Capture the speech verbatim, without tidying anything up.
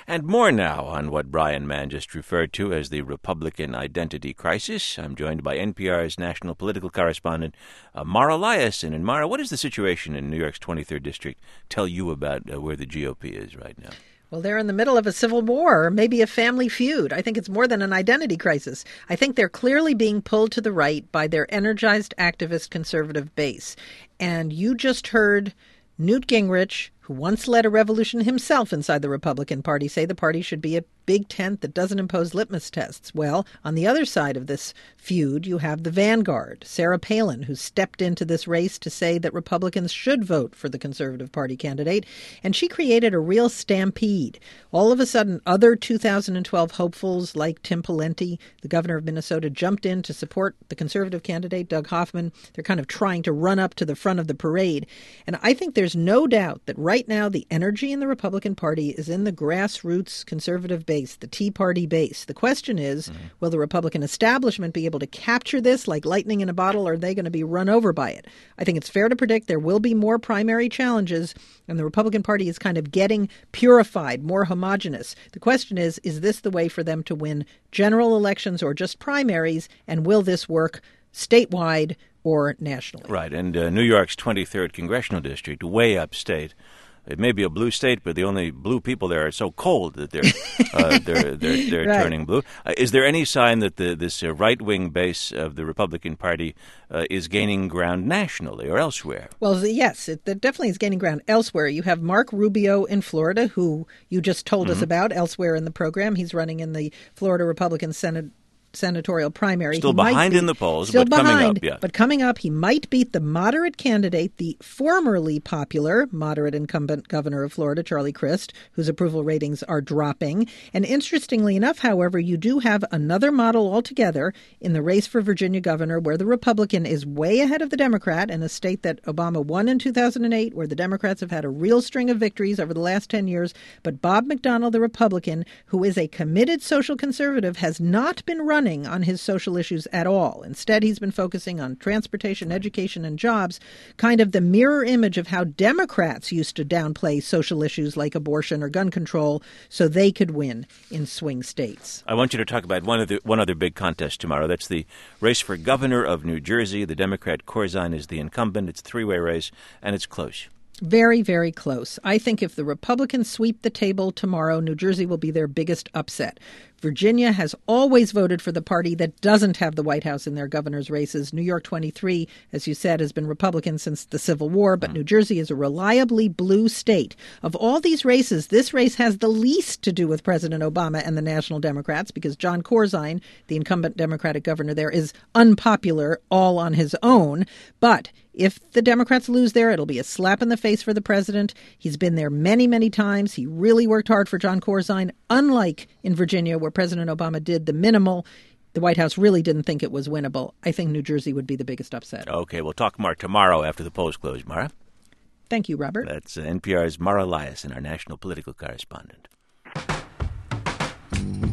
And more now on what Brian Mann just referred to as the Republican identity crisis. I'm joined by N P R's national political correspondent, uh, Mara Liasson. And Mara, what does the situation in New York's twenty-third District tell you about uh, where the G O P is right now? Well, they're in the middle of a civil war, or maybe a family feud. I think it's more than an identity crisis. I think they're clearly being pulled to the right by their energized activist conservative base. And you just heard Newt Gingrich, who once led a revolution himself inside the Republican Party, say the party should be a big tent that doesn't impose litmus tests. Well, on the other side of this feud, you have the vanguard, Sarah Palin, who stepped into this race to say that Republicans should vote for the Conservative Party candidate. And she created a real stampede. All of a sudden, other two thousand twelve hopefuls like Tim Pawlenty, the governor of Minnesota, jumped in to support the Conservative candidate, Doug Hoffman. They're kind of trying to run up to the front of the parade. And I think there's no doubt that right now the energy in the Republican Party is in the grassroots conservative base, the Tea Party base. The question is, mm-hmm. will the Republican establishment be able to capture this like lightning in a bottle, or are they going to be run over by it? I think it's fair to predict there will be more primary challenges, and the Republican Party is kind of getting purified, more homogenous. The question is, is this the way for them to win general elections or just primaries, and will this work statewide or nationally? Right, and uh, New York's twenty-third Congressional District, way upstate. It may be a blue state, but the only blue people there are so cold that they're uh, they're they're, they're right. turning blue. Uh, is there any sign that the, this uh, right-wing base of the Republican Party uh, is gaining ground nationally or elsewhere? Well, yes, it, it definitely is gaining ground elsewhere. You have Mark Rubio in Florida, who you just told mm-hmm. us about elsewhere in the program. He's running in the Florida Republican Senate senatorial primary. Still he behind be, in the polls, still but behind, coming up, yeah. But coming up, he might beat the moderate candidate, the formerly popular moderate incumbent governor of Florida, Charlie Crist, whose approval ratings are dropping. And interestingly enough, however, you do have another model altogether in the race for Virginia governor, where the Republican is way ahead of the Democrat in a state that Obama won in two thousand eight, where the Democrats have had a real string of victories over the last ten years. But Bob McDonnell, the Republican, who is a committed social conservative, has not been running on his social issues at all. Instead, he's been focusing on transportation, education, and jobs, kind of the mirror image of how Democrats used to downplay social issues like abortion or gun control so they could win in swing states. I want you to talk about one other, one other big contest tomorrow. That's the race for governor of New Jersey. The Democrat Corzine is the incumbent. It's a three-way race, and it's close. Very, very close. I think if the Republicans sweep the table tomorrow, New Jersey will be their biggest upset. Virginia has always voted for the party that doesn't have the White House in their governor's races. New York twenty-three, as you said, has been Republican since the Civil War, but New Jersey is a reliably blue state. Of all these races, this race has the least to do with President Obama and the National Democrats, because John Corzine, the incumbent Democratic governor there, is unpopular all on his own. But if the Democrats lose there, it'll be a slap in the face for the president. He's been there many, many times. He really worked hard for John Corzine, unlike in Virginia, where President Obama did the minimal. The White House really didn't think it was winnable. I think New Jersey would be the biggest upset. Okay, we'll talk more tomorrow after the polls close, Mara. Thank you, Robert. That's uh, N P R's Mara Liasson, our national political correspondent.